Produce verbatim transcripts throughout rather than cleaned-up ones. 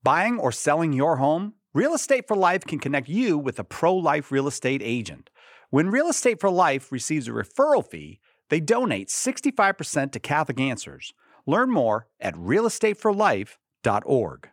Buying or selling your home? Real Estate for Life can connect you with a pro-life real estate agent. When Real Estate for Life receives a referral fee, they donate sixty-five percent to Catholic Answers. Learn more at real estate for life dot org.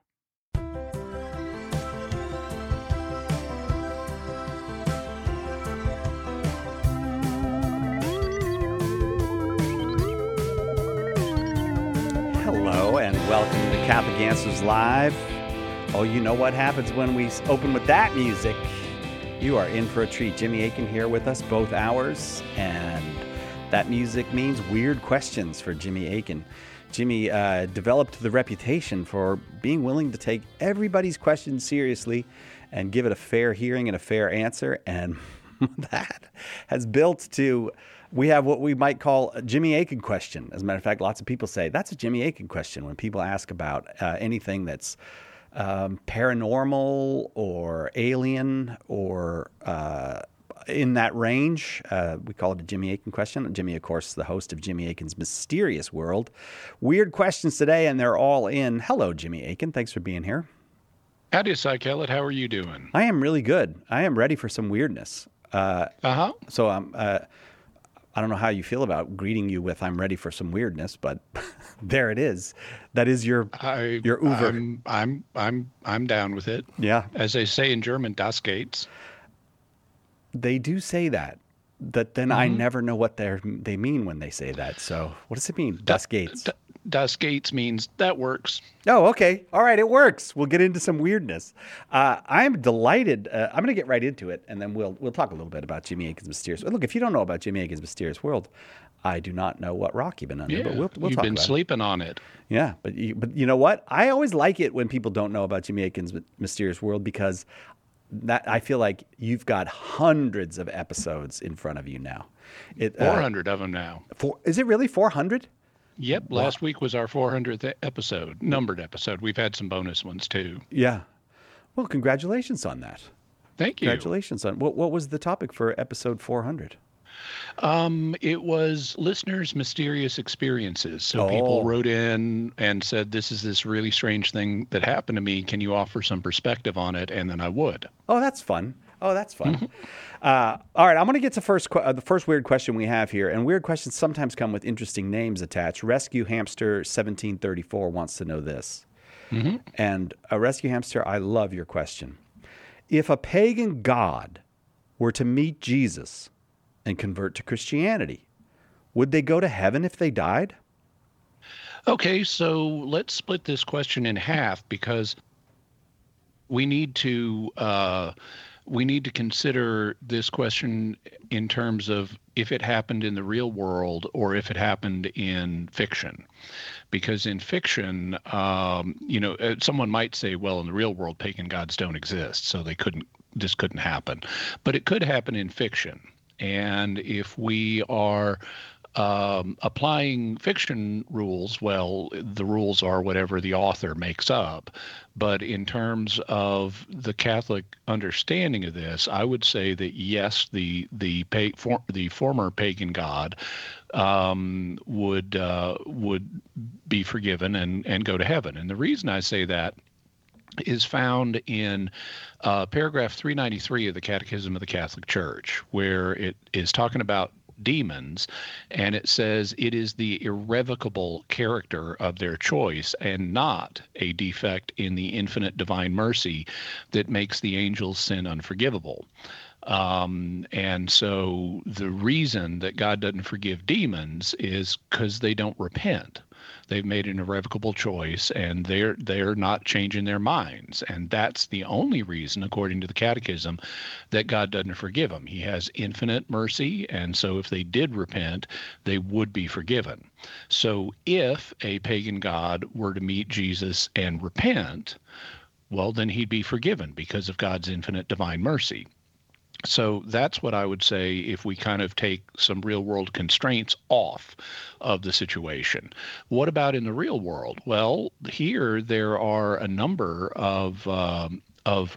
Hello and welcome to Catholic Answers Live. Oh, you know what happens when we open with that music. You are in for a treat. Jimmy Akin here with us both hours, and that music means weird questions for Jimmy Akin. Jimmy uh, developed the reputation for being willing to take everybody's questions seriously and give it a fair hearing and a fair answer, and that has built to... We have what we might call a Jimmy Akin question. As a matter of fact, lots of people say that's a Jimmy Akin question when people ask about uh, anything that's um, paranormal or alien or uh, in that range. Uh, we call it a Jimmy Akin question. Jimmy, of course, is the host of Jimmy Akin's Mysterious World. Weird questions today, and they're all in. Hello, Jimmy Akin. Thanks for being here. Howdy, Psych Elliott. How are you doing? I am really good. I am ready for some weirdness. Uh, uh-huh. So I'm... Uh, I don't know how you feel about greeting you with "I'm ready for some weirdness," but there it is. That is your I, your Uber. I'm I'm I'm I'm down with it. Yeah, as they say in German, das geht's. They do say that. That then mm-hmm. I never know what they they mean when they say that. So what does it mean? Da, das geht's. Da, das geht's means that works. Oh, okay. All right, it works. We'll get into some weirdness. Uh, I'm delighted. Uh, I'm going to get right into it, and then we'll we'll talk a little bit about Jimmy Akin's Mysterious World. Look, if you don't know about Jimmy Akin's Mysterious World, I do not know what rock you've been under, yeah, but we'll, we'll you've talk been about sleeping it. on it. Yeah, but you, but you know what? I always like it when people don't know about Jimmy Akin's Mysterious World because that I feel like you've got hundreds of episodes in front of you now. It, four hundred uh, of them now. Four, is it really four hundred? Yep. Wow. Last week was our four hundredth episode, numbered episode. We've had some bonus ones too. Yeah. Well, congratulations on that. Thank you. Congratulations on what? What was the topic for episode four hundred? Um, it was listeners' mysterious experiences. So oh. people wrote in and said, "This is this really strange thing that happened to me. Can you offer some perspective on it?" And then I would. Oh, that's fun. Oh, that's fun. Mm-hmm. Uh, all right, I'm going to get to first uh, the first weird question we have here. And weird questions sometimes come with interesting names attached. Rescue Hamster seventeen thirty-four wants to know this. Mm-hmm. And uh, Rescue Hamster, I love your question. If a pagan god were to meet Jesus and convert to Christianity, would they go to heaven if they died? Okay, so let's split this question in half because we need to... Uh, We need to consider this question in terms of if it happened in the real world or if it happened in fiction. Because in fiction, um, you know, someone might say, well, in the real world, pagan gods don't exist, so they couldn't, this couldn't happen. But it could happen in fiction. And if we are um, applying fiction rules, well, the rules are whatever the author makes up. But in terms of the Catholic understanding of this, I would say that yes, the the pa- for, the former pagan god um, would uh, would be forgiven and and go to heaven. And the reason I say that is found in uh, paragraph three ninety-three of the Catechism of the Catholic Church, where it is talking about demons, and it says it is the irrevocable character of their choice and not a defect in the infinite divine mercy that makes the angels' sin unforgivable. Um, and so the reason that God doesn't forgive demons is because they don't repent. They've made an irrevocable choice, and they're they're not changing their minds. And that's the only reason, according to the Catechism, that God doesn't forgive them. He has infinite mercy, and so if they did repent, they would be forgiven. So if a pagan god were to meet Jesus and repent, well, then he'd be forgiven because of God's infinite divine mercy. So that's what I would say if we kind of take some real world constraints off of the situation. What about in the real world? Well, here there are a number of um, of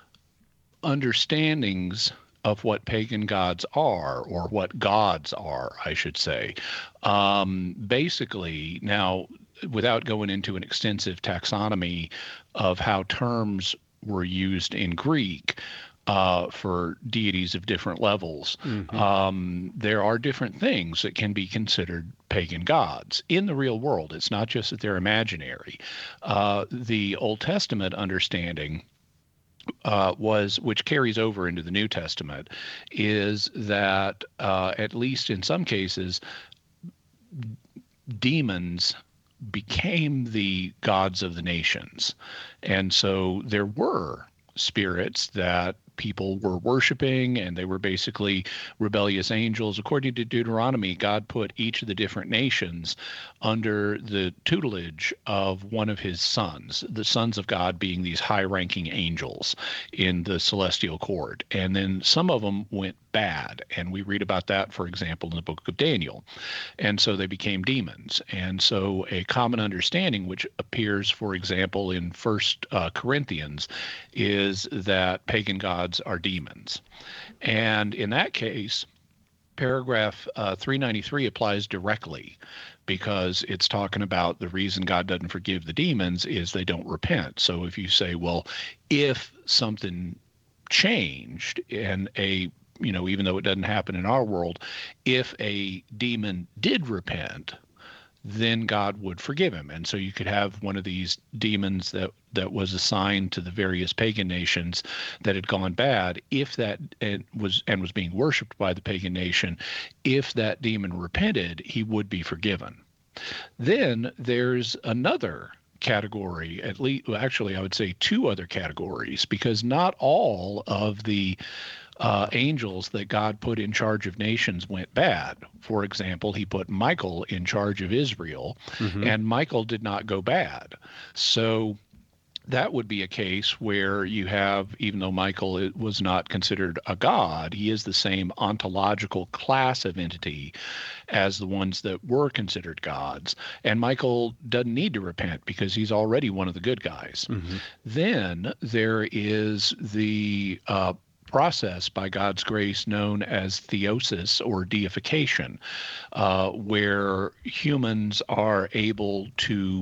understandings of what pagan gods are, or what gods are, I should say. Um, basically, now, without going into an extensive taxonomy of how terms were used in Greek uh, for deities of different levels, mm-hmm. um, there are different things that can be considered pagan gods in the real world. It's not just that they're imaginary. Uh, the Old Testament understanding Uh, was, which carries over into the New Testament, is that uh, at least in some cases, demons became the gods of the nations. And so there were spirits that people were worshiping, and they were basically rebellious angels. According to Deuteronomy, God put each of the different nations under the tutelage of one of his sons, the sons of God being these high-ranking angels in the celestial court. And then some of them went bad, and we read about that, for example, in the book of Daniel. And so they became demons. And so a common understanding, which appears, for example, in First uh, Corinthians, is that pagan gods are demons. And in that case, paragraph uh, three ninety-three applies directly, because it's talking about the reason God doesn't forgive the demons is they don't repent. So if you say, well, if something changed and a, you know, even though it doesn't happen in our world, if a demon did repent, then God would forgive him. And so you could have one of these demons that, that was assigned to the various pagan nations that had gone bad. If that and was and was being worshipped by the pagan nation, if that demon repented, he would be forgiven. Then there's another category, at least, well, actually, I would say two other categories, because not all of the Uh, angels that God put in charge of nations went bad. For example, he put Michael in charge of Israel, mm-hmm. and Michael did not go bad. So that would be a case where you have, even though Michael was not considered a god, he is the same ontological class of entity as the ones that were considered gods. And Michael doesn't need to repent because he's already one of the good guys. Mm-hmm. Then there is the uh, process by God's grace known as theosis, or deification, uh, where humans are able to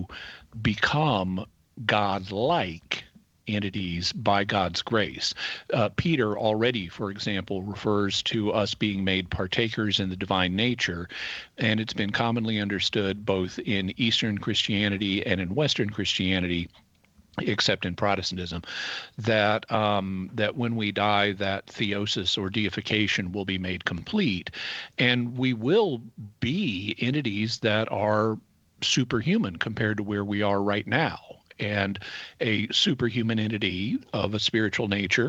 become God-like entities by God's grace. Uh, Peter already, for example, refers to us being made partakers in the divine nature, and it's been commonly understood both in Eastern Christianity and in Western Christianity, except in Protestantism, that um, that when we die, that theosis or deification will be made complete, and we will be entities that are superhuman compared to where we are right now. And a superhuman entity of a spiritual nature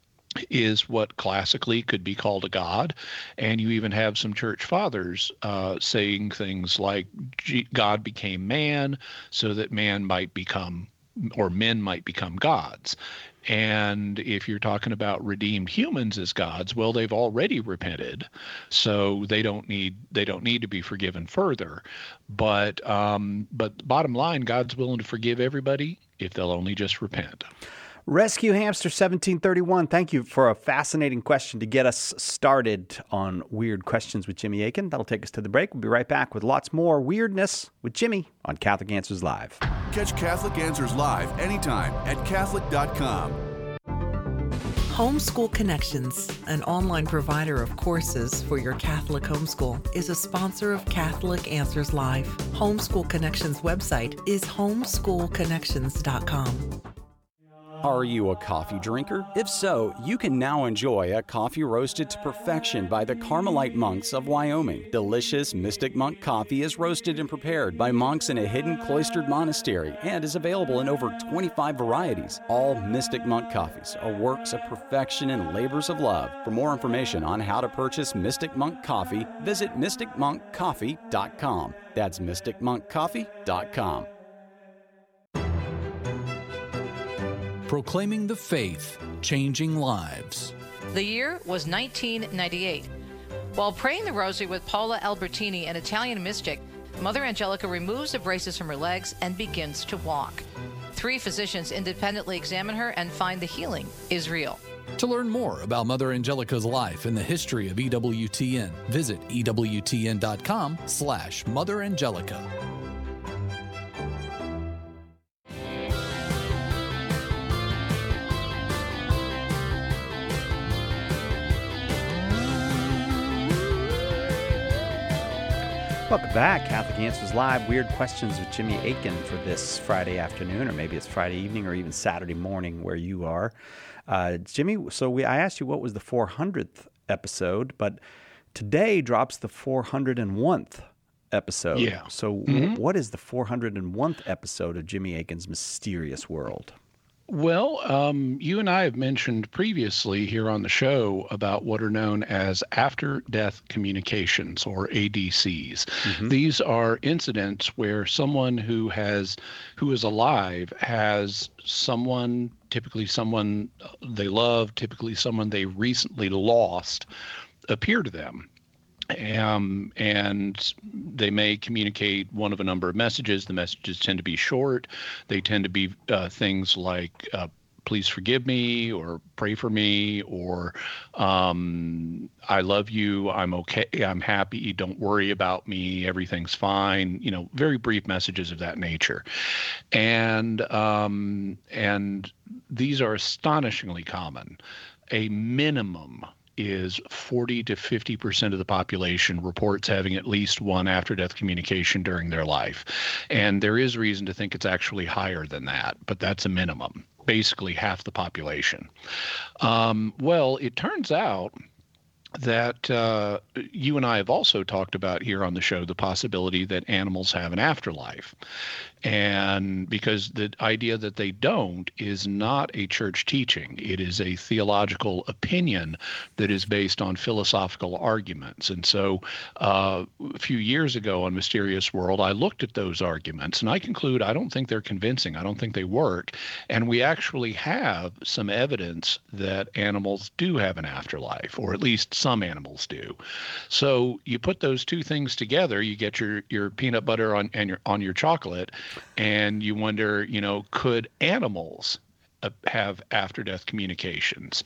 is what classically could be called a god. And you even have some church fathers uh, saying things like God became man so that man might become, or men might become gods. And if you're talking about redeemed humans as gods, well, they've already repented, so they don't need they don't need to be forgiven further. But um, but bottom line, God's willing to forgive everybody if they'll only just repent. Rescue Hamster seventeen thirty-one, thank you for a fascinating question to get us started on Weird Questions with Jimmy Akin. That'll take us to the break. We'll be right back with lots more weirdness with Jimmy on Catholic Answers Live. Catch Catholic Answers Live anytime at Catholic dot com. Homeschool Connections, an online provider of courses for your Catholic homeschool, is a sponsor of Catholic Answers Live. Homeschool Connections website is homeschool connections dot com. Are you a coffee drinker? If so, you can now enjoy a coffee roasted to perfection by the Carmelite monks of Wyoming. Delicious Mystic Monk coffee is roasted and prepared by monks in a hidden cloistered monastery and is available in over twenty-five varieties. All Mystic Monk coffees are works of perfection and labors of love. For more information on how to purchase Mystic Monk coffee, visit mystic monk coffee dot com. That's mystic monk coffee dot com. Proclaiming the faith, changing lives. The year was nineteen ninety-eight. While praying the rosary with Paula Albertini, an Italian mystic, Mother Angelica removes the braces from her legs and begins to walk. Three physicians independently examine her and find the healing is real. To learn more about Mother Angelica's life and the history of E W T N, visit E W T N dot com slash Mother Angelica. Welcome back. Catholic Answers Live. Weird Questions with Jimmy Akin for this Friday afternoon, or maybe it's Friday evening, or even Saturday morning where you are. Uh, Jimmy, so we I asked you what was the four hundredth episode, but today drops the four hundred first episode. Yeah. So Mm-hmm. w- what is the four hundred first episode of Jimmy Akin's Mysterious World? Well, um, you and I have mentioned previously here on the show about what are known as after-death communications, or A D Cs. Mm-hmm. These are incidents where someone who has, who is alive, has someone, typically someone they love, typically someone they recently lost, appear to them. Um, and they may communicate one of a number of messages. The messages tend to be short. They tend to be uh, things like, uh, please forgive me, or pray for me, or um, I love you, I'm okay, I'm happy, don't worry about me, everything's fine, you know, very brief messages of that nature. And um, and these are astonishingly common. A minimum is forty to fifty percent of the population reports having at least one after-death communication during their life. And there is reason to think it's actually higher than that, but that's a minimum, basically half the population. Um, well, it turns out that uh, you and I have also talked about here on the show the possibility that animals have an afterlife. And because the idea that they don't is not a church teaching. It is a theological opinion that is based on philosophical arguments. And so uh, a few years ago on Mysterious World, I looked at those arguments and I conclude I don't think they're convincing. I don't think they work. And we actually have some evidence that animals do have an afterlife, or at least some animals do. So you put those two things together, you get your, your peanut butter on, and your, on your chocolate, and you wonder, you know, could animals uh, have after-death communications?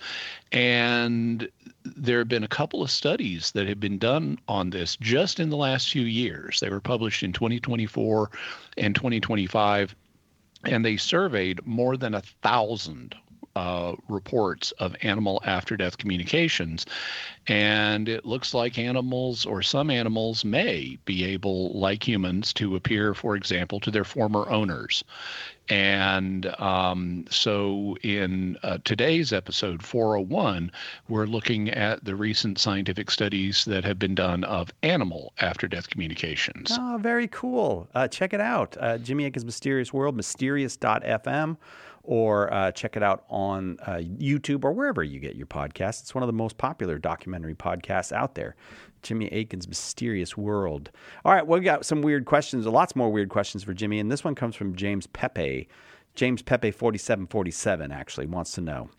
And there have been a couple of studies that have been done on this just in the last few years. They were published in twenty twenty-four and twenty twenty-five, and they surveyed more than a thousand Uh, reports of animal after-death communications, and it looks like animals, or some animals, may be able, like humans, to appear, for example, to their former owners. And um, so in uh, today's episode four oh one, we're looking at the recent scientific studies that have been done of animal after-death communications. Oh, very cool. Uh, check it out. Uh, Jimmy Akin's Mysterious World, mysterious dot f m, or uh, check it out on uh, YouTube or wherever you get your podcasts. It's one of the most popular documentary podcasts out there. Jimmy Akin's Mysterious World. All right, well, we got some weird questions, lots more weird questions for Jimmy, and this one comes from James Pepe. James Pepe forty-seven forty-seven actually wants to know,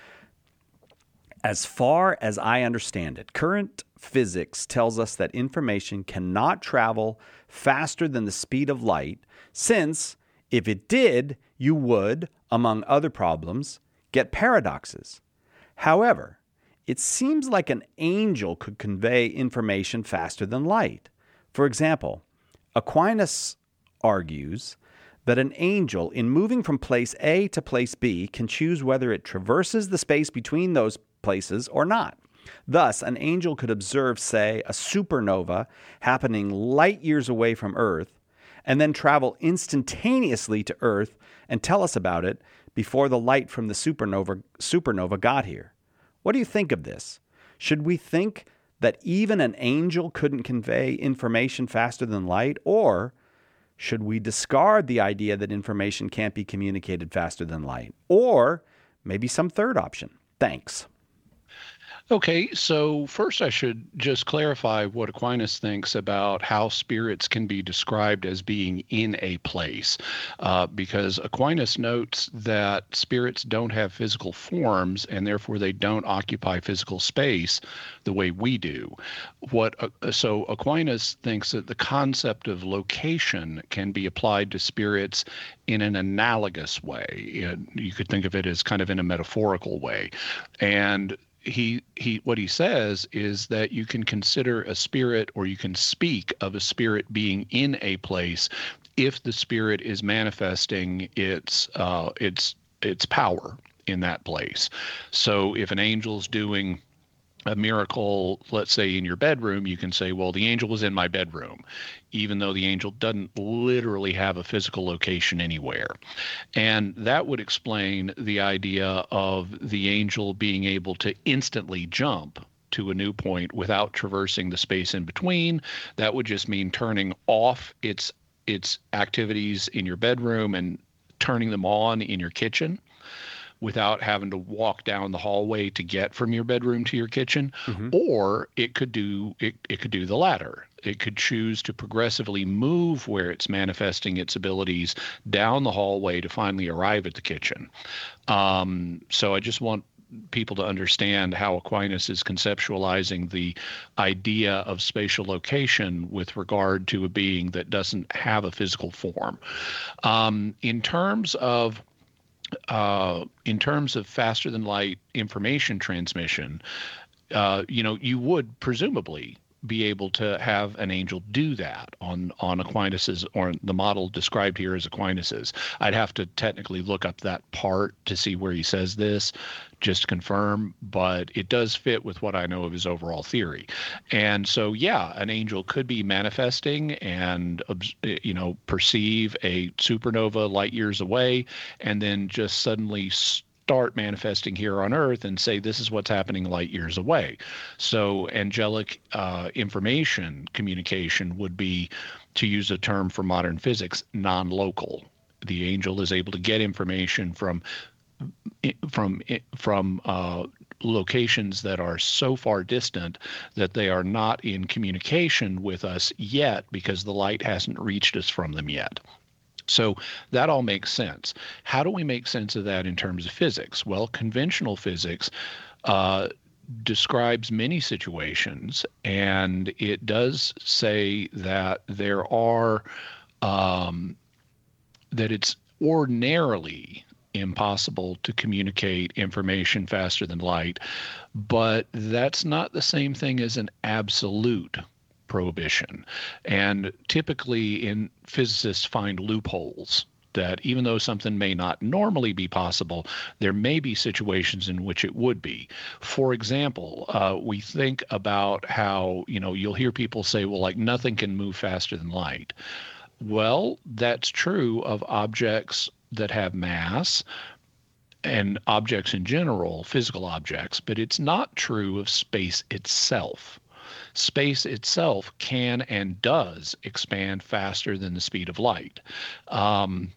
as far as I understand it, current physics tells us that information cannot travel faster than the speed of light, since if it did, you would, among other problems, get paradoxes. However, it seems like an angel could convey information faster than light. For example, Aquinas argues that an angel, in moving from place A to place B, can choose whether it traverses the space between those places or not. Thus, an angel could observe, say, a supernova happening light years away from Earth, and then travel instantaneously to Earth and tell us about it before the light from the supernova, supernova got here. What do you think of this? Should we think that even an angel couldn't convey information faster than light? Or should we discard the idea that information can't be communicated faster than light? Or maybe some third option? Thanks. Okay, so first I should just clarify what Aquinas thinks about how spirits can be described as being in a place, uh, because Aquinas notes that spirits don't have physical forms and therefore they don't occupy physical space the way we do. What uh, so Aquinas thinks that the concept of location can be applied to spirits in an analogous way. It, you could think of it as kind of in a metaphorical way, and He he what he says is that you can consider a spirit, or you can speak of a spirit being in a place if the spirit is manifesting its uh, its its power in that place. So if an angel's doing a miracle, let's say in your bedroom, you can say, well, the angel was in my bedroom, even though the angel doesn't literally have a physical location anywhere. And that would explain the idea of the angel being able to instantly jump to a new point without traversing the space in between. That would just mean turning off its its activities in your bedroom and turning them on in your kitchen, without having to walk down the hallway to get from your bedroom to your kitchen. Mm-hmm. Or it could do it, it could do the latter. It could choose to progressively move where it's manifesting its abilities down the hallway to finally arrive at the kitchen. Um, so I just want people to understand how Aquinas is conceptualizing the idea of spatial location with regard to a being that doesn't have a physical form. Um, in terms of Uh, in terms of faster than light information transmission, uh, you know, you would presumably be able to have an angel do that on, on Aquinas's, or the model described here as Aquinas's. I'd have to technically look up that part to see where he says this, just to confirm, but it does fit with what I know of his overall theory. And so, yeah, an angel could be manifesting and, you know, perceive a supernova light years away, and then just suddenly start manifesting here on Earth and say, this is what's happening light years away. So angelic uh, information communication would be, to use a term for modern physics, non-local. The angel is able to get information from from from uh, locations that are so far distant that they are not in communication with us yet, because the light hasn't reached us from them yet. So that all makes sense. How do we make sense of that in terms of physics? Well, conventional physics uh, describes many situations, and it does say that there are um, that it's ordinarily impossible to communicate information faster than light, but that's not the same thing as an absolute prohibition. And typically, in physicists find loopholes that even though something may not normally be possible, there may be situations in which it would be. For example, uh, we think about how, you know, you'll hear people say, well, like nothing can move faster than light. Well, that's true of objects that have mass and objects in general, physical objects, but it's not true of space itself. Space itself can and does expand faster than the speed of light. Um,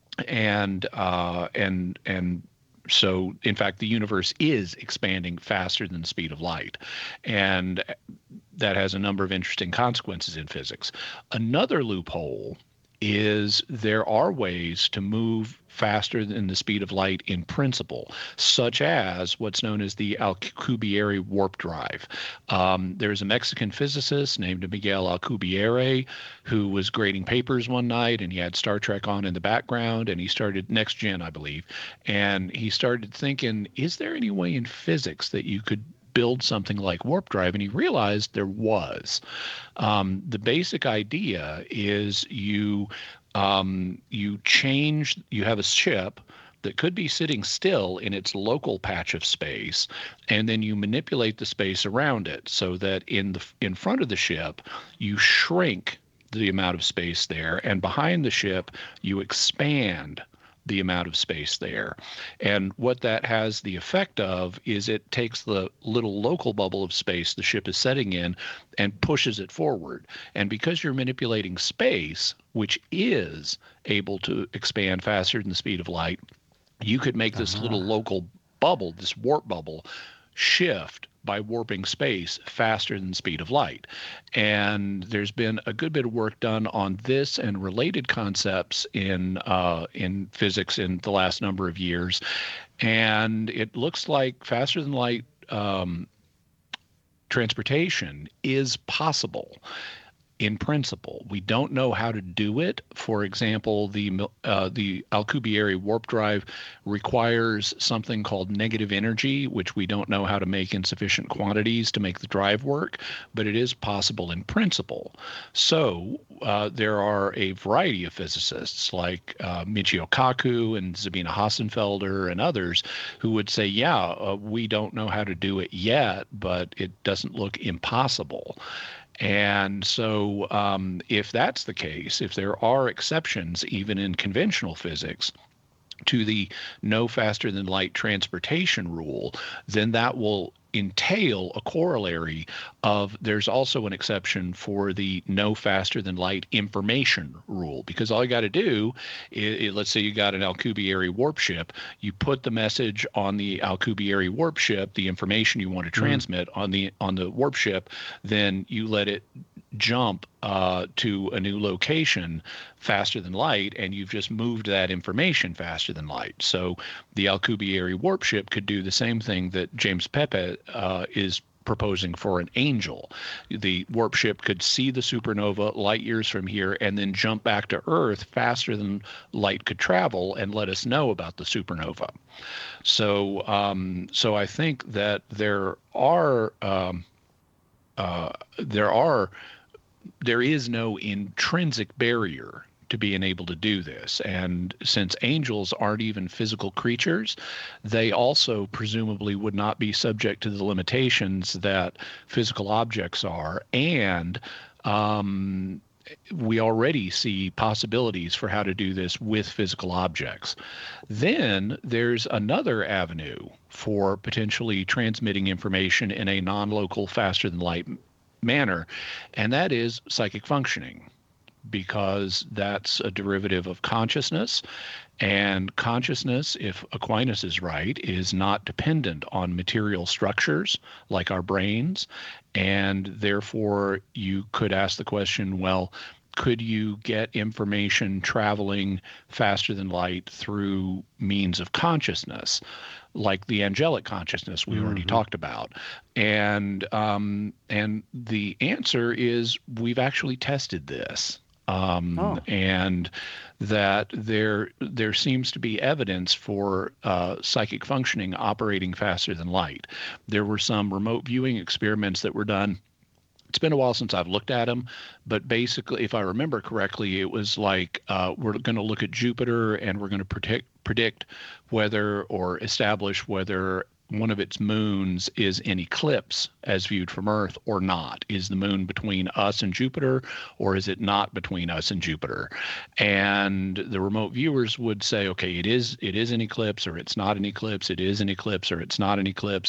and uh, and and so, in fact, the universe is expanding faster than the speed of light. And that has a number of interesting consequences in physics. Another loophole is there are ways to move faster than the speed of light in principle, such as what's known as the Alcubierre warp drive. Um, there's a Mexican physicist named Miguel Alcubierre who was grading papers one night, and he had Star Trek on in the background, and he started, Next Gen, I believe, and he started thinking, is there any way in physics that you could build something like warp drive? And he realized there was. Um, the basic idea is you um, you change, you have a ship that could be sitting still in its local patch of space, and then you manipulate the space around it so that in the in front of the ship, you shrink the amount of space there, and behind the ship, you expand the amount of space there. And what that has the effect of is it takes the little local bubble of space the ship is setting in and pushes it forward. And because you're manipulating space, which is able to expand faster than the speed of light, you could make this uh-huh. little local bubble, this warp bubble, shift by warping space faster than the speed of light. And there's been a good bit of work done on this and related concepts in uh, in physics in the last number of years. And it looks like faster than light um, transportation is possible. in principle. We don't know how to do it. For example, the uh, the Alcubierre warp drive requires something called negative energy, which we don't know how to make in sufficient quantities to make the drive work, but it is possible in principle. So uh, there are a variety of physicists like uh, Michio Kaku and Sabine Hassenfelder and others who would say, yeah, uh, we don't know how to do it yet, but it doesn't look impossible. And so um, if that's the case, if there are exceptions, even in conventional physics, to the no faster than light transportation rule, then that will entail a corollary of there's also an exception for the no faster than light information rule, because all you got to do is, let's say you got an Alcubierre warp ship, you put the message on the Alcubierre warp ship, the information you want to transmit mm. on the on the warp ship, then you let it jump uh, to a new location faster than light, and you've just moved that information faster than light. So the Alcubierre warp ship could do the same thing that James Pepe uh, is proposing for an Angel. The warp ship could see the supernova light years from here and then jump back to Earth faster than light could travel and let us know about the supernova. So, um, so I think that there are um, uh, there are there is no intrinsic barrier to being able to do this. And since angels aren't even physical creatures, they also presumably would not be subject to the limitations that physical objects are. And um, we already see possibilities for how to do this with physical objects. Then there's another avenue for potentially transmitting information in a non-local, faster than light manner, and that is psychic functioning, because that's a derivative of consciousness, and consciousness, if Aquinas is right, is not dependent on material structures like our brains, and therefore you could ask the question, well, could you get information traveling faster than light through means of consciousness, like the angelic consciousness we mm-hmm. already talked about? And um, and the answer is we've actually tested this. Um, oh. And that there there seems to be evidence for uh, psychic functioning operating faster than light. There were some remote viewing experiments that were done. It's been a while since I've looked at them, but basically, if I remember correctly, it was like uh, we're going to look at Jupiter and we're going to predict predict whether or establish whether one of its moons is in eclipse as viewed from Earth or not. Is the moon between us and Jupiter, or is it not between us and Jupiter? And the remote viewers would say, okay, it is it is an eclipse, or it's not an eclipse, it is an eclipse, or it's not an eclipse.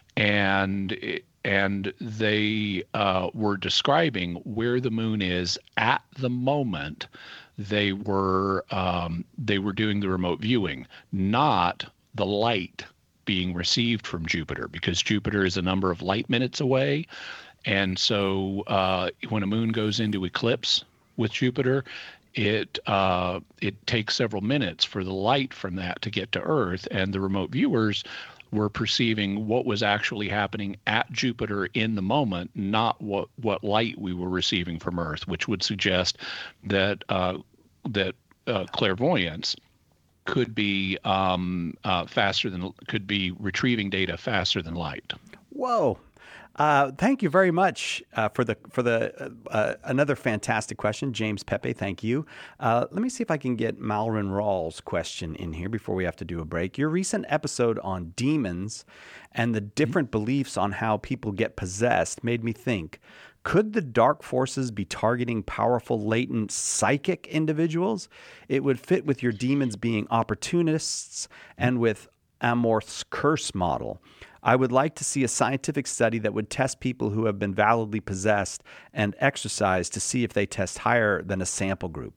And it, and they uh, were describing where the moon is at the moment they were um, they were doing the remote viewing, not the light being received from Jupiter, because Jupiter is a number of light minutes away. And so uh, when a moon goes into eclipse with Jupiter, it uh, it takes several minutes for the light from that to get to Earth, and the remote viewers were perceiving what was actually happening at Jupiter in the moment, not what, what light we were receiving from Earth, which would suggest that uh, that uh, clairvoyance could be um, uh, faster than could be retrieving data faster than light. Whoa. Uh, thank you very much uh, for the for the uh, another fantastic question, James Pepe. Thank you. Uh, let me see if I can get Malron Rawls' question in here before we have to do a break. Your recent episode on demons and the different mm-hmm. beliefs on how people get possessed made me think: could the dark forces be targeting powerful, latent, psychic individuals? It would fit with your demons being opportunists and with Amorth's curse model. I would like to see a scientific study that would test people who have been validly possessed and exorcised to see if they test higher than a sample group.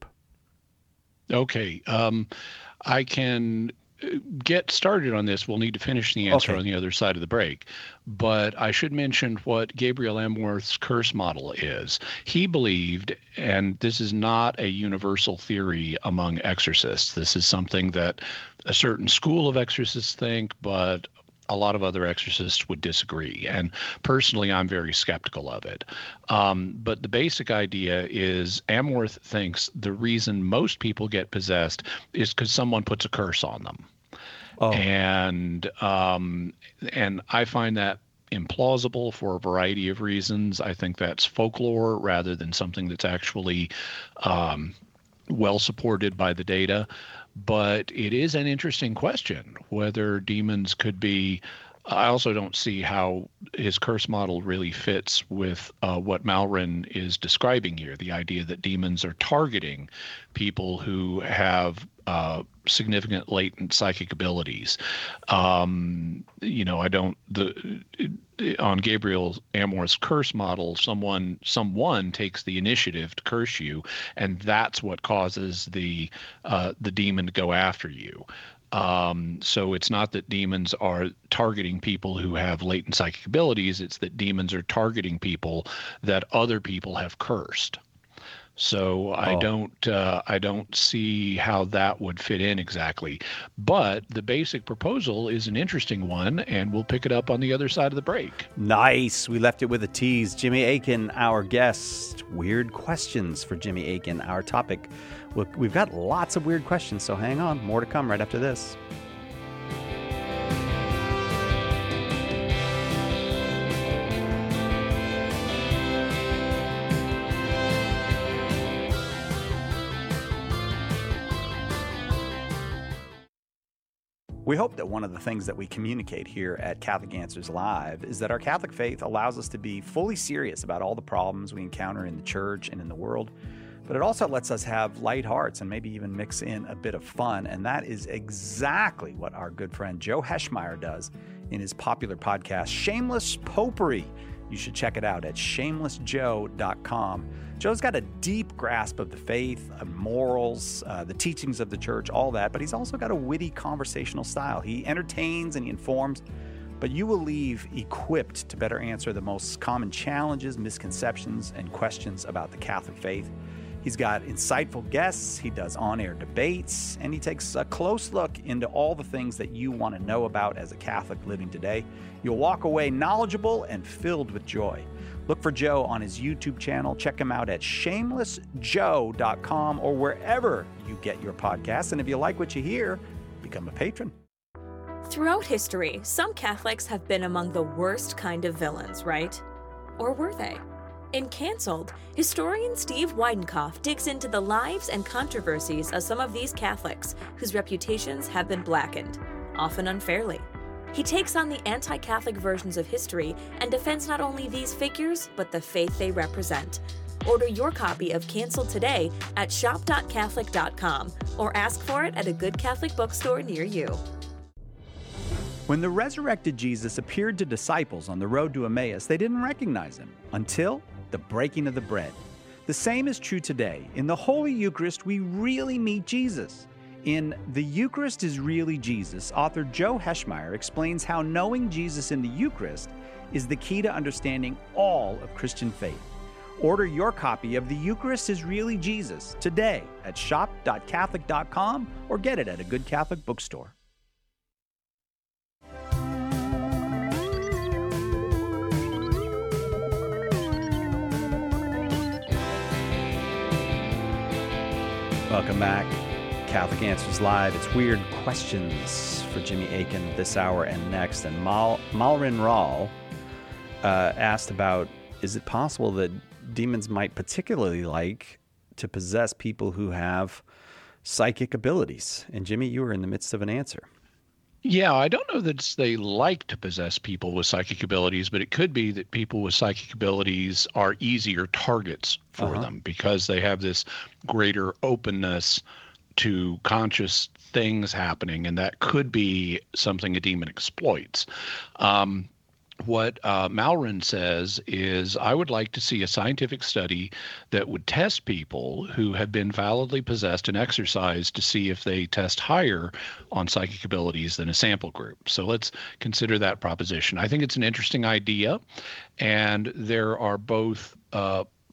Okay. Um, I can get started on this. We'll need to finish the answer okay. on the other side of the break. But I should mention what Gabriel Amorth's curse model is. He believed, and this is not a universal theory among exorcists. This is something that a certain school of exorcists think, but a lot of other exorcists would disagree. And personally, I'm very skeptical of it. Um, but the basic idea is Amorth thinks the reason most people get possessed is because someone puts a curse on them. Oh. And um, and I find that implausible for a variety of reasons. I think that's folklore rather than something that's actually um, well supported by the data. But it is an interesting question whether demons could be. I also don't see how his curse model really fits with uh, what Malrin is describing here, the idea that demons are targeting people who have uh, significant latent psychic abilities. Um, you know, I don't, the on Gabriel Amorth's curse model, someone someone takes the initiative to curse you, and that's what causes the uh, the demon to go after you. Um, so it's not that demons are targeting people who have latent psychic abilities. It's that demons are targeting people that other people have cursed. So I oh. don't, uh, I don't see how that would fit in exactly. But the basic proposal is an interesting one, and we'll pick it up on the other side of the break. Nice. We left it with a tease. Jimmy Akin, our guest. Weird questions for Jimmy Akin, our topic. We've got lots of weird questions, so hang on. More to come right after this. We hope that one of the things that we communicate here at Catholic Answers Live is that our Catholic faith allows us to be fully serious about all the problems we encounter in the church and in the world. But it also lets us have light hearts and maybe even mix in a bit of fun. And that is exactly what our good friend Joe Heschmeyer does in his popular podcast, Shameless Popery. You should check it out at shameless joe dot com. Joe's got a deep grasp of the faith, of morals, uh, the teachings of the church, all that. But he's also got a witty conversational style. He entertains and he informs, but you will leave equipped to better answer the most common challenges, misconceptions, and questions about the Catholic faith. He's got insightful guests, he does on-air debates, and he takes a close look into all the things that you want to know about as a Catholic living today. You'll walk away knowledgeable and filled with joy. Look for Joe on his YouTube channel. Check him out at shameless joe dot com or wherever you get your podcasts. And if you like what you hear, become a patron. Throughout history, some Catholics have been among the worst kind of villains, right? Or were they? In Cancelled, historian Steve Weidenkopf digs into the lives and controversies of some of these Catholics whose reputations have been blackened, often unfairly. He takes on the anti-Catholic versions of history and defends not only these figures, but the faith they represent. Order your copy of Cancelled today at shop dot catholic dot com or ask for it at a good Catholic bookstore near you. When the resurrected Jesus appeared to disciples on the road to Emmaus, they didn't recognize him until the breaking of the bread. The same is true today. In the Holy Eucharist, we really meet Jesus. In The Eucharist is Really Jesus, author Joe Heschmeyer explains how knowing Jesus in the Eucharist is the key to understanding all of Christian faith. Order your copy of The Eucharist is Really Jesus today at shop dot catholic dot com or get it at a good Catholic bookstore. Welcome back. Catholic Answers Live. It's Weird Questions for Jimmy Akin this hour and next. And Mal, Malrin Rahl uh, asked about, is it possible that demons might particularly like to possess people who have psychic abilities? And Jimmy, you were in the midst of an answer. Yeah, I don't know that they like to possess people with psychic abilities, but it could be that people with psychic abilities are easier targets for uh-huh. them because they have this greater openness to conscious things happening, and that could be something a demon exploits. Um, What uh, Malrin says is, I would like to see a scientific study that would test people who have been validly possessed and exorcised to see if they test higher on psychic abilities than a sample group. So let's consider that proposition. I think it's an interesting idea, and there are both uh,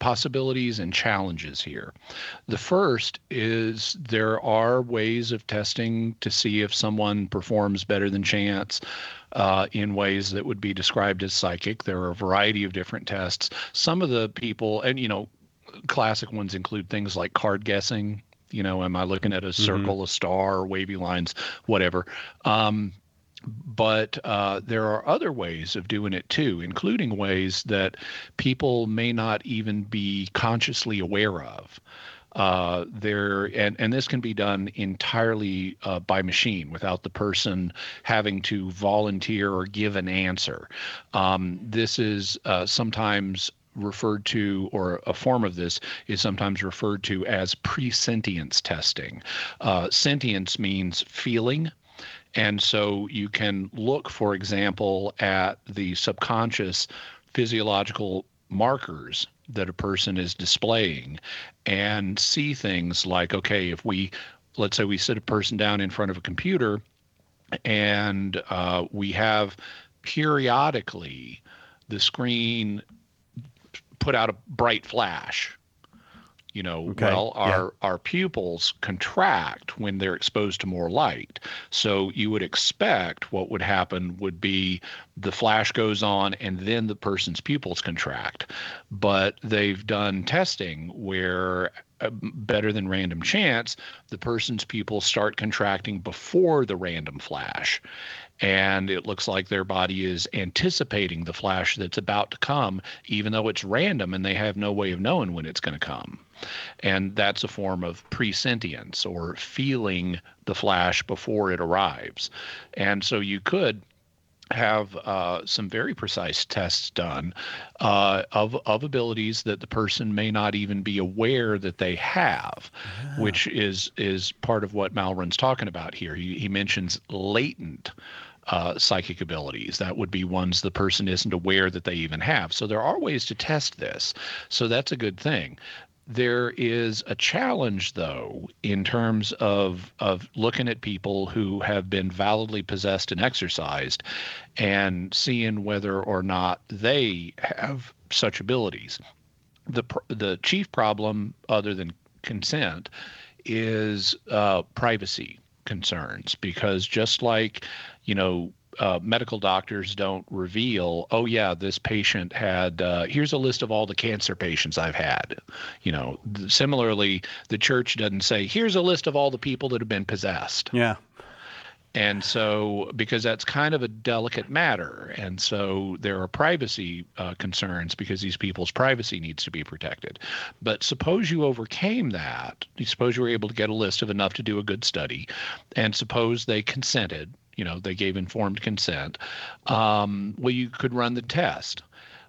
possibilities and challenges here. The first is there are ways of testing to see if someone performs better than chance uh, in ways that would be described as psychic. There are a variety of different tests. Some of the people, and you know, classic ones include things like card guessing. You know, am I looking at a circle, mm-hmm. a star, wavy lines, whatever. Um, But uh, there are other ways of doing it too, including ways that people may not even be consciously aware of. Uh, there and, and this can be done entirely uh, by machine without the person having to volunteer or give an answer. Um, this is uh, sometimes referred to, or a form of this is sometimes referred to as presentience testing. Uh, sentience means feeling. And so you can look, for example, at the subconscious physiological markers that a person is displaying and see things like, okay, if we, let's say we sit a person down in front of a computer and uh, we have periodically the screen put out a bright flash. You know, okay. well, our, yeah. our pupils contract when they're exposed to more light. So you would expect what would happen would be the flash goes on and then the person's pupils contract. But they've done testing where, uh, better than random chance, the person's pupils start contracting before the random flash. And it looks like their body is anticipating the flash that's about to come, even though it's random and they have no way of knowing when it's going to come. And that's a form of presentience, or feeling the flash before it arrives. And so you could have uh, some very precise tests done uh, of of abilities that the person may not even be aware that they have, yeah. which is is part of what Malron's talking about here. He, he mentions latent uh, psychic abilities. That would be ones the person isn't aware that they even have. So there are ways to test this. So that's a good thing. There is a challenge, though, in terms of of looking at people who have been validly possessed and exorcised and seeing whether or not they have such abilities. The the chief problem, other than consent, is uh, privacy concerns, because just like, you know, Uh, medical doctors don't reveal, oh yeah, this patient had, uh, here's a list of all the cancer patients I've had. You know, th- similarly, the church doesn't say, here's a list of all the people that have been possessed. Yeah. And so, because that's kind of a delicate matter. And so there are privacy uh, concerns because these people's privacy needs to be protected. But suppose you overcame that. Suppose you were able to get a list of enough to do a good study, and suppose they consented. You know, they gave informed consent. Um, well, you could run the test.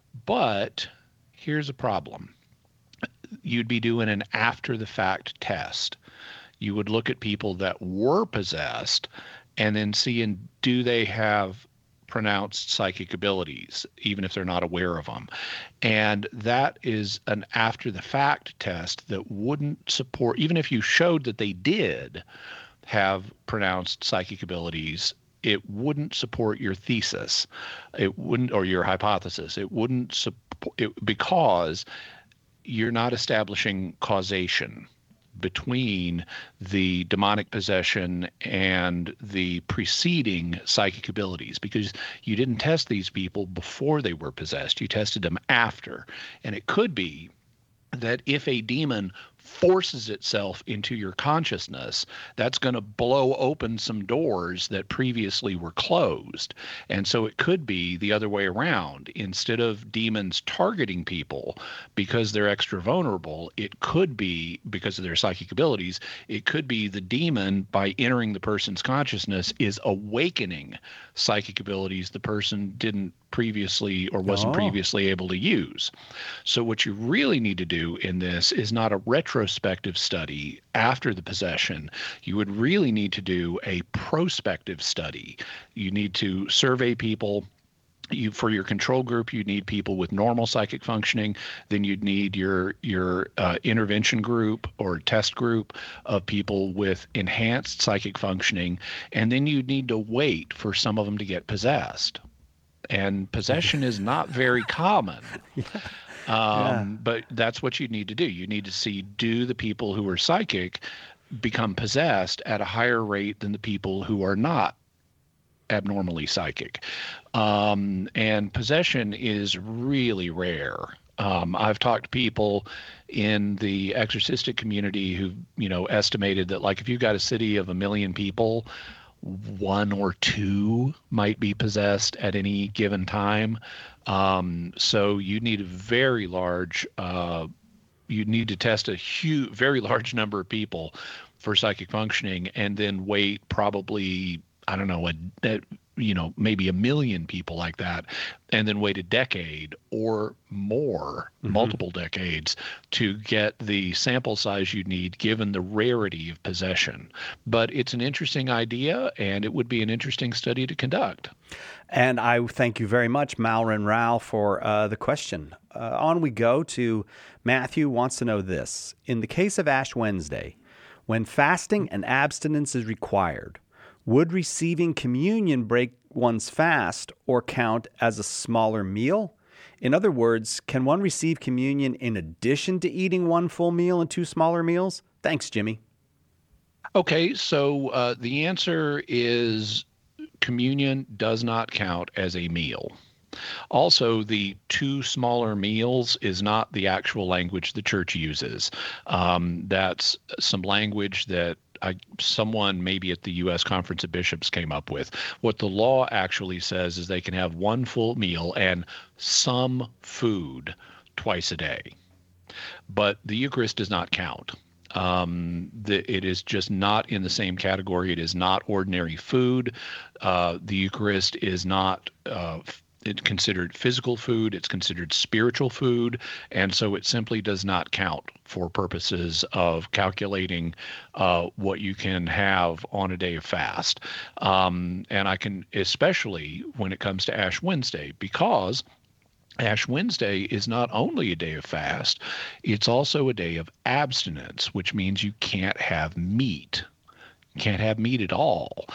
But here's a problem. You'd be doing an after-the-fact test. You would look at people that were possessed and then seeing, do they have pronounced psychic abilities, even if they're not aware of them. And that is an after-the-fact test that wouldn't support, even if you showed that they did have pronounced psychic abilities, it wouldn't support your thesis. It wouldn't, or your hypothesis. It wouldn't support it, because you're not establishing causation between the demonic possession and the preceding psychic abilities, because you didn't test these people before they were possessed. You tested them after. And it could be that if a demon forces itself into your consciousness, that's going to blow open some doors that previously were closed. And so it could be the other way around. Instead of demons targeting people because they're extra vulnerable, it could be, because of their psychic abilities, it could be the demon, by entering the person's consciousness, is awakening psychic abilities the person didn't previously or wasn't oh. previously able to use. So what you really need to do in this is not a retrospective study after the possession. You would really need to do a prospective study. You need to survey people. You, for your control group, you need people with normal psychic functioning. Then you'd need your your uh, intervention group or test group of people with enhanced psychic functioning. And then you'd need to wait for some of them to get possessed. and possession is not very common. yeah. Um, yeah. But that's what you need to do. You need to see, do the people who are psychic become possessed at a higher rate than the people who are not abnormally psychic? Um, and possession is really rare. Um, I've talked to people in the exorcistic community who, you know, estimated that, like, if you've got a city of a million people, one or two might be possessed at any given time. Um, so you need a very large, uh, you need to test a huge, very large number of people for psychic functioning, and then wait probably, I don't know, a, a you know, maybe a million people like that, and then wait a decade or more, mm-hmm. multiple decades, to get the sample size you need given the rarity of possession. But it's an interesting idea, and it would be an interesting study to conduct. And I thank you very much, Malron Rao, for uh, the question. Uh, on we go to Matthew wants to know this. In the case of Ash Wednesday, when fasting and abstinence is required, would receiving communion break one's fast or count as a smaller meal? In other words, can one receive communion in addition to eating one full meal and two smaller meals? Thanks, Jimmy. Okay, so uh, the answer is communion does not count as a meal. Also, the two smaller meals is not the actual language the church uses. Um, that's some language that I, someone maybe at the U S Conference of Bishops came up with. What the law actually says is they can have one full meal and some food twice a day. But the Eucharist does not count. Um, the, it is just not in the same category. It is not ordinary food. Uh, the Eucharist is not uh, It's considered physical food, it's considered spiritual food, and so it simply does not count for purposes of calculating uh, what you can have on a day of fast. Um, and I can, especially when it comes to Ash Wednesday, because Ash Wednesday is not only a day of fast, it's also a day of abstinence, which means you can't have meat. Can't have meat at all.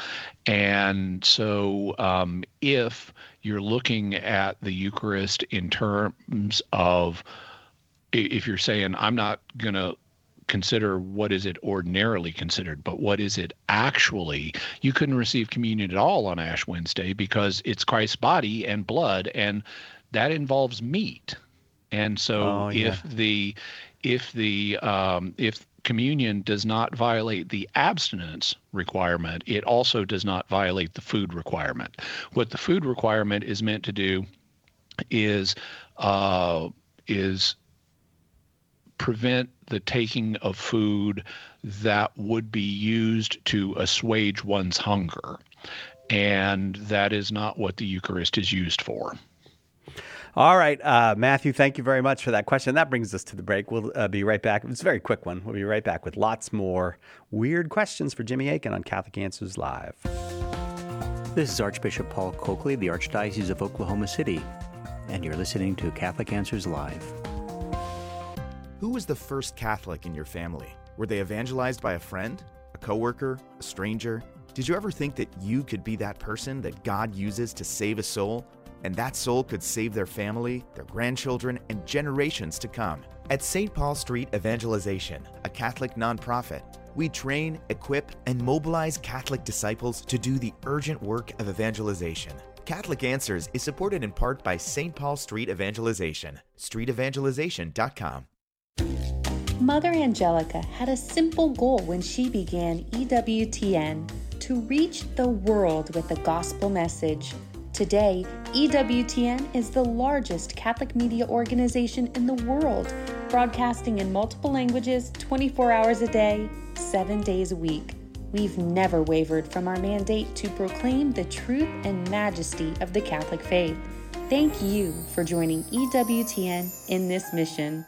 And so um, if you're looking at the Eucharist in terms of, if you're saying, I'm not going to consider what is it ordinarily considered, but what is it actually, you couldn't receive communion at all on Ash Wednesday because it's Christ's body and blood, and that involves meat. And so oh, yeah. if the if the um, if communion does not violate the abstinence requirement, it also does not violate the food requirement. What the food requirement is meant to do is uh, is prevent the taking of food that would be used to assuage one's hunger. And that is not what the Eucharist is used for. All right, uh, Matthew, thank you very much for that question. That brings us to the break. We'll uh, be right back. It's a very quick one. We'll be right back with lots more weird questions for Jimmy Akin on Catholic Answers Live. This is Archbishop Paul Coakley, the Archdiocese of Oklahoma City, and you're listening to Catholic Answers Live. Who was the first Catholic in your family? Were they evangelized by a friend, a coworker, a stranger? Did you ever think that you could be that person that God uses to save a soul? And that soul could save their family, their grandchildren, and generations to come. At Saint Paul Street Evangelization, a Catholic nonprofit, we train, equip, and mobilize Catholic disciples to do the urgent work of evangelization. Catholic Answers is supported in part by Saint Paul Street Evangelization, street evangelization dot com. Mother Angelica had a simple goal when she began E W T N: to reach the world with the gospel message. Today, E W T N is the largest Catholic media organization in the world, broadcasting in multiple languages, twenty-four hours a day, seven days a week. We've never wavered from our mandate to proclaim the truth and majesty of the Catholic faith. Thank you for joining E W T N in this mission.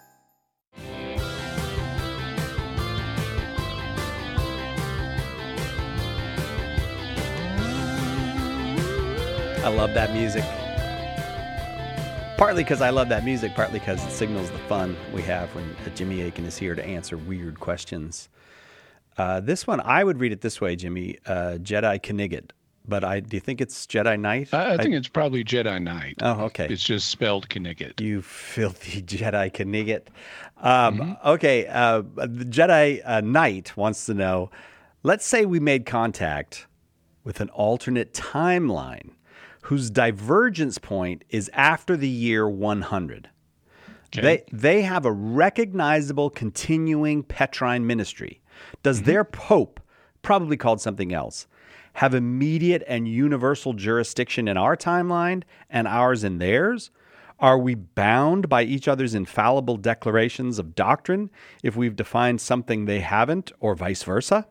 I love that music. Partly because I love that music, partly because it signals the fun we have when Jimmy Akin is here to answer weird questions. Uh, this one, I would read it this way, Jimmy. Uh, Jedi Knigget but I do you think it's Jedi Knight? I, I think I, it's probably Jedi Knight. Oh, okay. It's just spelled Knigget. You filthy Jedi Knigget. Um, Mm-hmm. Okay, uh, the Jedi uh, Knight wants to know, let's say we made contact with an alternate timeline whose divergence point is after the year one hundred. Okay. They they have a recognizable continuing Petrine ministry. Does mm-hmm. their pope, probably called something else, have immediate and universal jurisdiction in our timeline and ours in theirs? Are we bound by each other's infallible declarations of doctrine if we've defined something they haven't, or vice versa?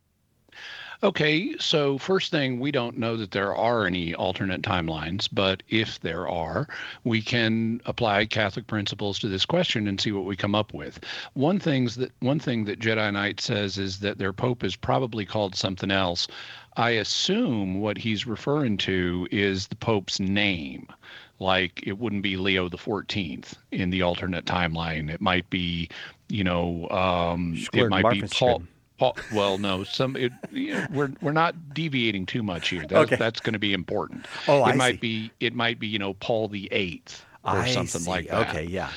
Okay, so first thing, we don't know that there are any alternate timelines, but if there are, we can apply Catholic principles to this question and see what we come up with. One things that one thing that Jedi Knight says is that their pope is probably called something else. I assume what he's referring to is the pope's name. Like, it wouldn't be Leo the fourteenth in the alternate timeline. It might be, you know, um, it might be Paul. Paul, well, no, some it, you know, we're we're not deviating too much here. That's, okay. that's going to be important. Oh, it I might see. be it might be you know Paul the Eighth or I something see. like that. Okay, yeah.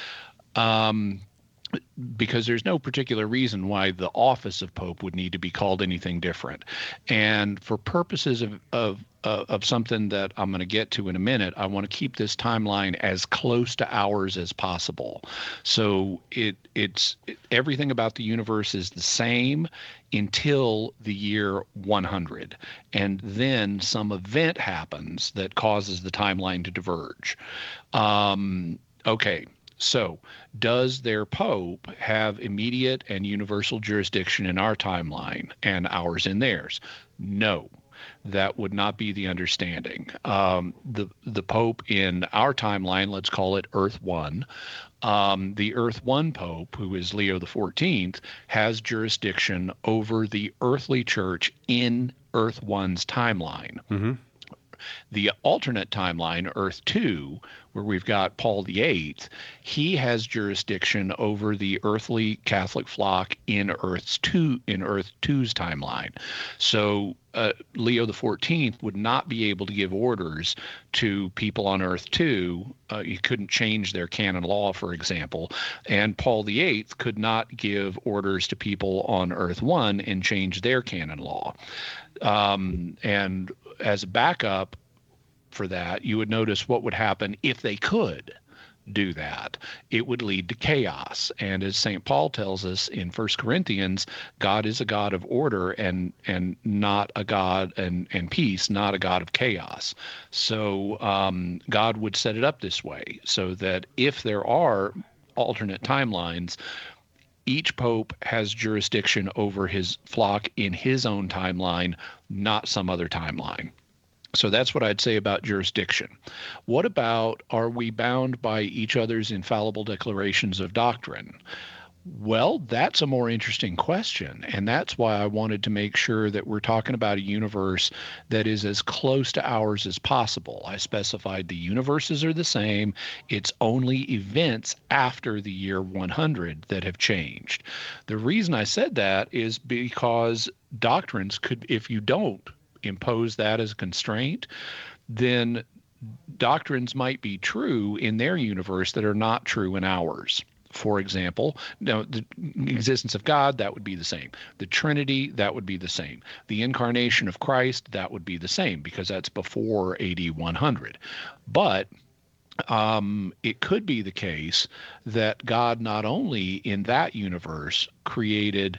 Um, because there's no particular reason why the office of Pope would need to be called anything different. And for purposes of of uh, of something that I'm going to get to in a minute, I want to keep this timeline as close to ours as possible. So it it's it, everything about the universe is the same until the year one hundred, and then some event happens that causes the timeline to diverge. Um, okay. So, does their pope have immediate and universal jurisdiction in our timeline and ours in theirs? No, that would not be the understanding. Um, the the pope in our timeline, let's call it Earth One, um, the Earth One pope, who is Leo the fourteenth, has jurisdiction over the earthly church in Earth One's timeline. Mm-hmm. The alternate timeline, Earth two, where we've got Paul the Eighth, he has jurisdiction over the earthly Catholic flock in Earth's two in Earth two's timeline. So uh, Leo the fourteenth would not be able to give orders to people on Earth two. Uh, he couldn't change their canon law, for example, and Paul the Eighth could not give orders to people on Earth one and change their canon law. Um, and as a backup for that, you would notice what would happen if they could do that. It would lead to chaos. And as Saint Paul tells us in First Corinthians, God is a God of order and and not a God and, and peace, not a God of chaos. So um, God would set it up this way so that if there are alternate timelines, each pope has jurisdiction over his flock in his own timeline, not some other timeline. So that's what I'd say about jurisdiction. What about, are we bound by each other's infallible declarations of doctrine? Well, that's a more interesting question, and that's why I wanted to make sure that we're talking about a universe that is as close to ours as possible. I specified the universes are the same. It's only events after the year one hundred that have changed. The reason I said that is because doctrines could, if you don't impose that as a constraint, then doctrines might be true in their universe that are not true in ours. For example, now, the existence of God, that would be the same. The Trinity, that would be the same. The incarnation of Christ, that would be the same because that's before A D one hundred. But um, it could be the case that God not only in that universe created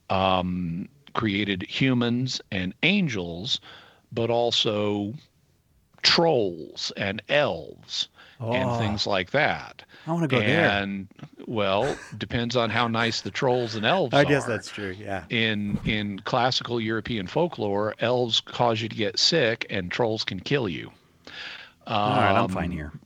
um, created humans and angels, but also trolls and elves oh, and things like that. I want to go there. And, well, depends on how nice the trolls and elves I are. guess that's true, yeah. In in classical European folklore, elves cause you to get sick and trolls can kill you. Um, All right, I'm fine here.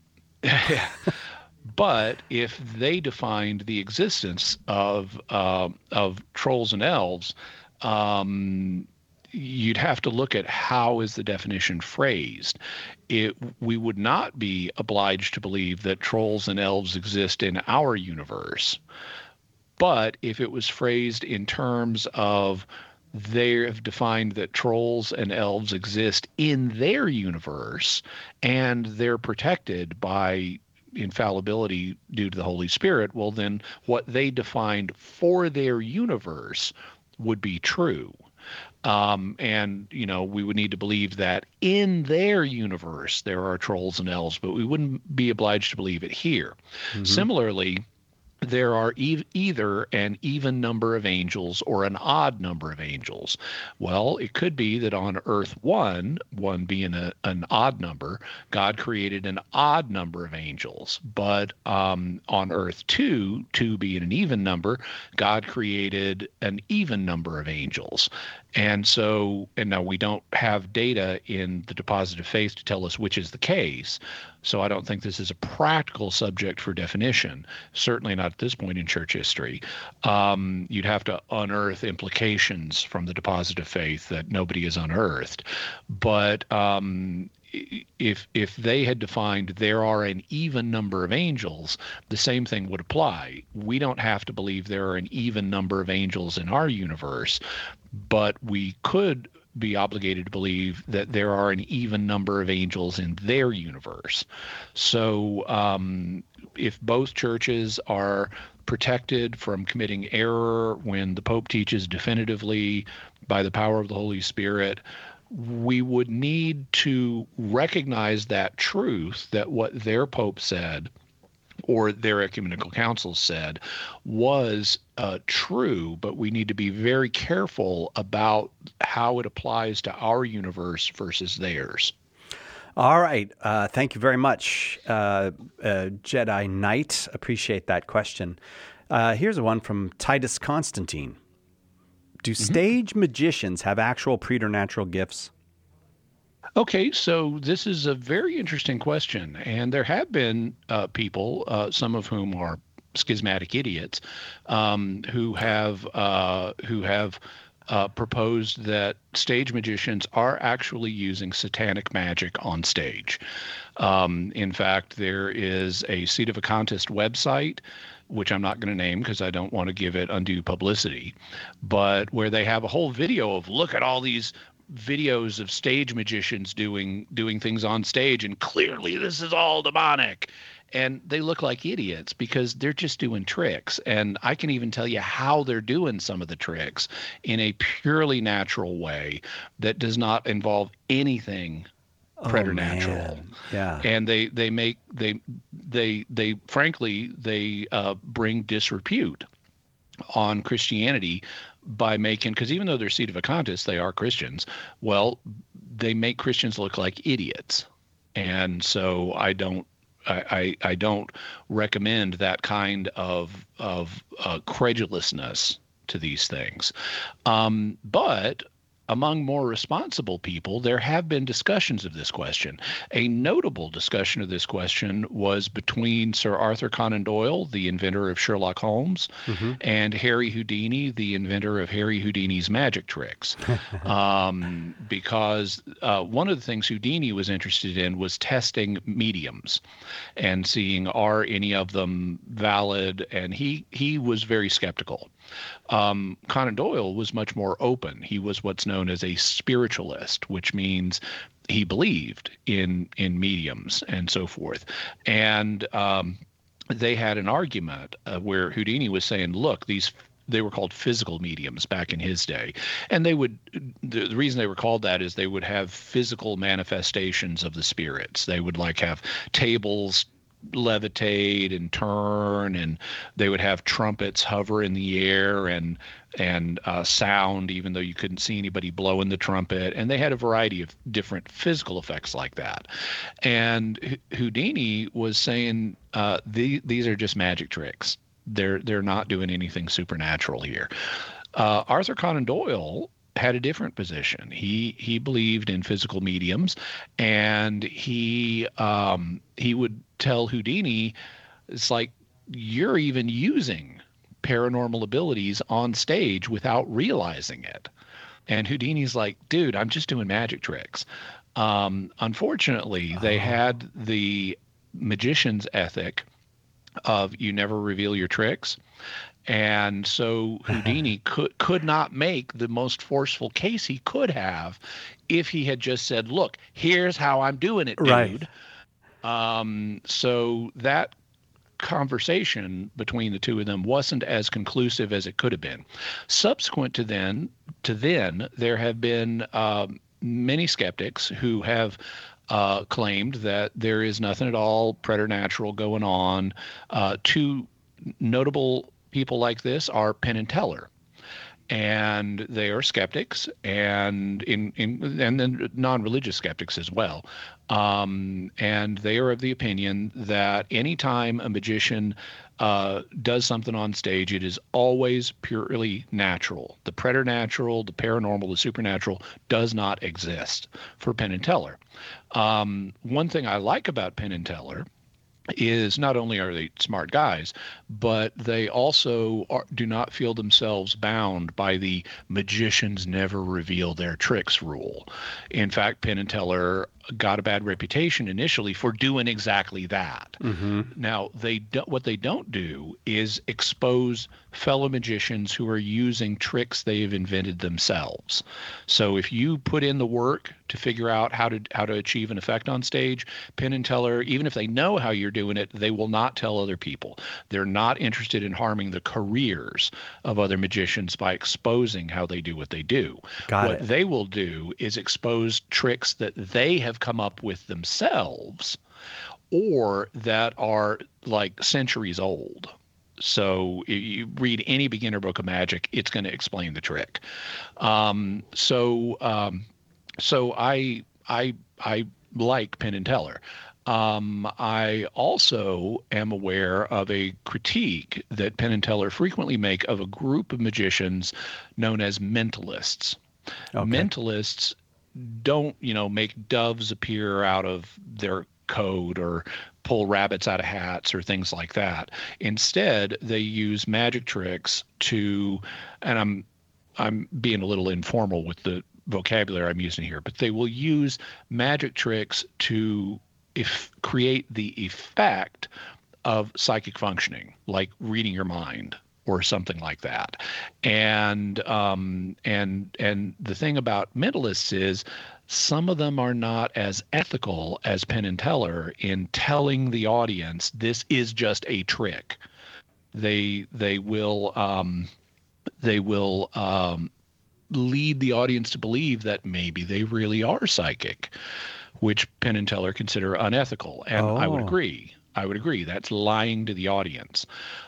But if they defined the existence of uh, of trolls and elves, um, you'd have to look at how is the definition phrased. It, we would not be obliged to believe that trolls and elves exist in our universe. But if it was phrased in terms of they have defined that trolls and elves exist in their universe, and they're protected by infallibility due to the Holy Spirit. Well, then what they defined for their universe would be true. Um, and, you know, we would need to believe that in their universe there are trolls and elves, but we wouldn't be obliged to believe it here. Mm-hmm. Similarly, there are e- either an even number of angels or an odd number of angels. Well, it could be that on Earth one, one being a, an odd number, God created an odd number of angels. But um, on Earth two, two being an even number, God created an even number of angels. And so, and now we don't have data in the deposit of faith to tell us which is the case. So I don't think this is a practical subject for definition, certainly not at this point in church history. Um, you'd have to unearth implications from the deposit of faith that nobody has unearthed. But um, if if they had defined there are an even number of angels, the same thing would apply. We don't have to believe there are an even number of angels in our universe, but we could be obligated to believe that there are an even number of angels in their universe. So um, if both churches are protected from committing error when the Pope teaches definitively by the power of the Holy Spirit, we would need to recognize that truth, that what their Pope said or their ecumenical council said was uh, true, but we need to be very careful about how it applies to our universe versus theirs. All right. Uh, thank you very much, uh, uh, Jedi Knight. Appreciate that question. Uh, here's one from Titus Constantine. Do mm-hmm. stage magicians have actual preternatural gifts? Okay, so this is a very interesting question, and there have been uh, people, uh, some of whom are schismatic idiots, um, who have uh, who have uh, proposed that stage magicians are actually using satanic magic on stage. Um, in fact, there is a Sedevacantist website, which I'm not going to name because I don't want to give it undue publicity, but where they have a whole video of, look at all these videos of stage magicians doing doing things on stage, and clearly this is all demonic. And they look like idiots because they're just doing tricks. And I can even tell you how they're doing some of the tricks in a purely natural way that does not involve anything preternatural. Oh, yeah. And they they make they they they frankly they uh, bring disrepute on Christianity by making, because even though they're Sedevacantists, they are Christians. Well, they make Christians look like idiots, and so I don't, I, I, I don't recommend that kind of of uh, credulousness to these things. Um, but among more responsible people, there have been discussions of this question. A notable discussion of this question was between Sir Arthur Conan Doyle, the inventor of Sherlock Holmes, mm-hmm. and Harry Houdini, the inventor of Harry Houdini's magic tricks. um, because uh, one of the things Houdini was interested in was testing mediums and seeing are any of them valid, and he, he was very skeptical. Um, Conan Doyle was much more open. He was what's known as a spiritualist, which means he believed in in mediums and so forth. And um, they had an argument uh, where Houdini was saying, look, these they were called physical mediums back in his day. And they would, the, the reason they were called that is they would have physical manifestations of the spirits. They would like have tables levitate and turn, and they would have trumpets hover in the air and and uh, sound even though you couldn't see anybody blowing the trumpet, and they had a variety of different physical effects like that. And H- Houdini was saying uh, the, these are just magic tricks. They're they're not doing anything supernatural here. Uh, Arthur Conan Doyle had a different position. He he believed in physical mediums, and he um, he would tell Houdini, it's like, you're even using paranormal abilities on stage without realizing it. And Houdini's like, dude, I'm just doing magic tricks. Um, unfortunately, they oh. had the magician's ethic of you never reveal your tricks. And so Houdini could could not make the most forceful case he could have if he had just said, look, here's how I'm doing it, dude. Right. Um, so that conversation between the two of them wasn't as conclusive as it could have been. Subsequent to then, to then, there have been um, many skeptics who have uh, claimed that there is nothing at all preternatural going on. Uh, two notable people like this are Penn and Teller, and they are skeptics, and in, in and then non-religious skeptics as well. Um, and they are of the opinion that anytime a magician uh, does something on stage, it is always purely natural. The preternatural, the paranormal, the supernatural does not exist for Penn and Teller. Um, one thing I like about Penn and Teller is not only are they smart guys, but they also are, do not feel themselves bound by the magicians never reveal their tricks rule. In fact, Penn and Teller got a bad reputation initially for doing exactly that. Mm-hmm. Now, they do, what they don't do is expose fellow magicians who are using tricks they've invented themselves. So if you put in the work to figure out how to how to achieve an effect on stage, Penn and Teller, even if they know how you're doing it, they will not tell other people. They're not interested in harming the careers of other magicians by exposing how they do what they do. Got what it. they will do is expose tricks that they have come up with themselves or that are like centuries old. So if you read any beginner book of magic, it's going to explain the trick. Um, so um, so I I I like Penn and Teller. Um, I also am aware of a critique that Penn and Teller frequently make of a group of magicians known as mentalists. Okay. Mentalists don't, you know, make doves appear out of their coat or pull rabbits out of hats or things like that. Instead, they use magic tricks to, and I'm I'm being a little informal with the vocabulary I'm using here, but they will use magic tricks to if create the effect of psychic functioning, like reading your mind or something like that. And um, and and the thing about mentalists is some of them are not as ethical as Penn and Teller in telling the audience this is just a trick. They they will um, they will um, lead the audience to believe that maybe they really are psychic, which Penn and Teller consider unethical. And Oh. I would agree. I would agree. That's lying to the audience.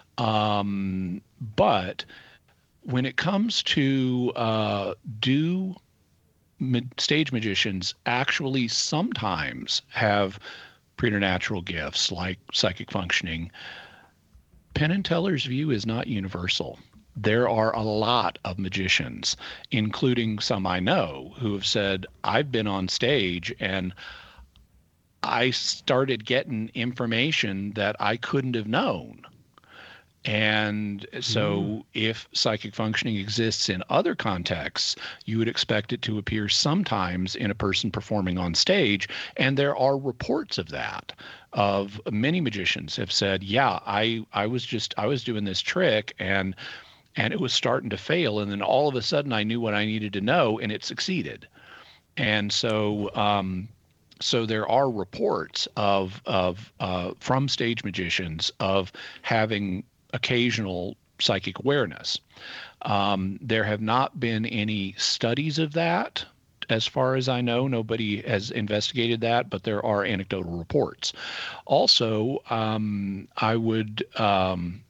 Um, but when it comes to uh, do ma- stage magicians actually sometimes have preternatural gifts like psychic functioning, Penn and Teller's view is not universal. There are a lot of magicians, including some I know, who have said, I've been on stage and I started getting information that I couldn't have known. And so Mm. if psychic functioning exists in other contexts, you would expect it to appear sometimes in a person performing on stage. And there are reports of that, of many magicians have said, yeah, I, I was just, I was doing this trick and, and it was starting to fail. And then all of a sudden I knew what I needed to know and it succeeded. And so, um, so there are reports of, of, uh, from stage magicians of having occasional psychic awareness. Um, there have not been any studies of that. As far as I know, nobody has investigated that, but there are anecdotal reports. Also, um, I would um,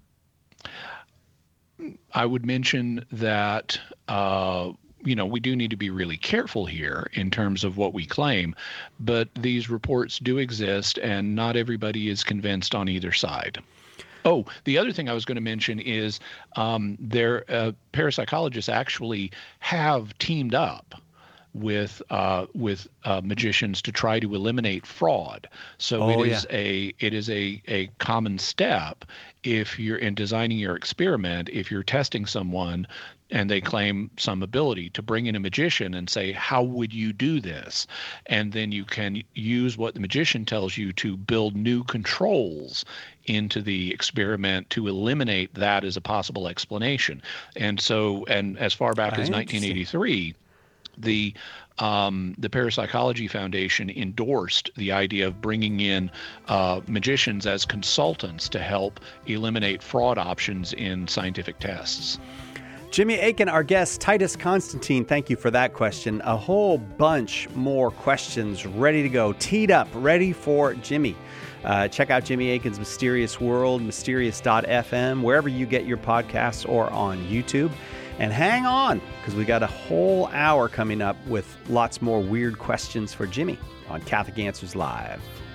I would mention that uh, you know we do need to be really careful here in terms of what we claim, but these reports do exist, and not everybody is convinced on either side. Oh, the other thing I was going to mention is um, their uh, parapsychologists actually have teamed up with uh, with uh, magicians to try to eliminate fraud. So Oh, it is yeah. a it is a a common step if you're in designing your experiment, if you're testing someone and they claim some ability, to bring in a magician and say, how would you do this? And then you can use what the magician tells you to build new controls into the experiment to eliminate that as a possible explanation. And so, and as far back Ah, as interesting. nineteen eighty-three, the um, the Parapsychology Foundation endorsed the idea of bringing in uh, magicians as consultants to help eliminate fraud options in scientific tests. Jimmy Akin, our guest, Titus Constantine, thank you for that question. A whole bunch more questions ready to go, teed up, ready for Jimmy. Uh, check out Jimmy Akin's Mysterious World, mysterious dot f m, wherever you get your podcasts, or on YouTube. And hang on, because we got a whole hour coming up with lots more weird questions for Jimmy on Catholic Answers Live.